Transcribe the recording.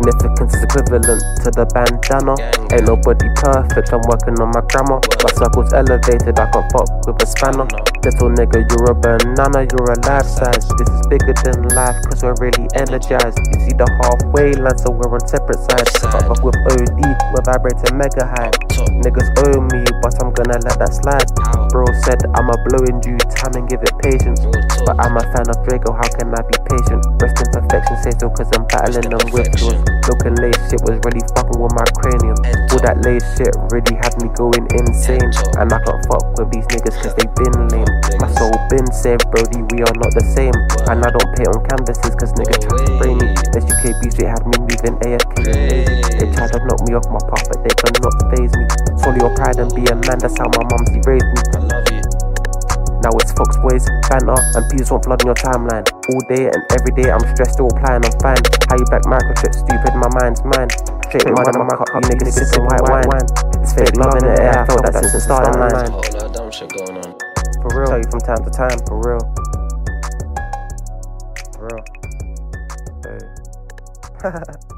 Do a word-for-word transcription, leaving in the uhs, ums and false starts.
Significance is equivalent to the bandana. Ain't nobody perfect, I'm working on my grammar. My circle's elevated, I can't fuck with a spanner. Little nigga, you're a banana, you're a life size. This is bigger than life, cause we're really energized. You see the halfway line, so we're on separate sides. But fuck with O D, we're vibrating mega high. Niggas owe me, but I'm gonna let that slide. Bro said I'ma blow in due time and give it patience. But I'm a fan of Draco, how can I be patient? Rest in perfection, say so cause I'm battling them with yours. Looking lace shit was really fucking with my cranium. All that lace shit really had me going insane. And I can't fuck with these niggas cause they been lame. My soul been saved, brody, we are not the same. And I don't paint on canvases cause niggas try to frame me. This U K B straight had me moving A F K and lazy. They tried to knock me off my path but they cannot faze me. Swallow your pride and be a man, that's how my mumsy raised me. I love you. Now it's Fox Boys, banter, and peas won't flood in your timeline. All day and every day I'm stressed, still applying, I'm fine. How you back microchip, stupid, my mind's mine. Straight mud in my cup, you niggas sipping white wine. It's fake love in the air, I felt that since the starting line. Whole lot of dumb shit going on. For real, tell you from time to time, for real. For real. Hey.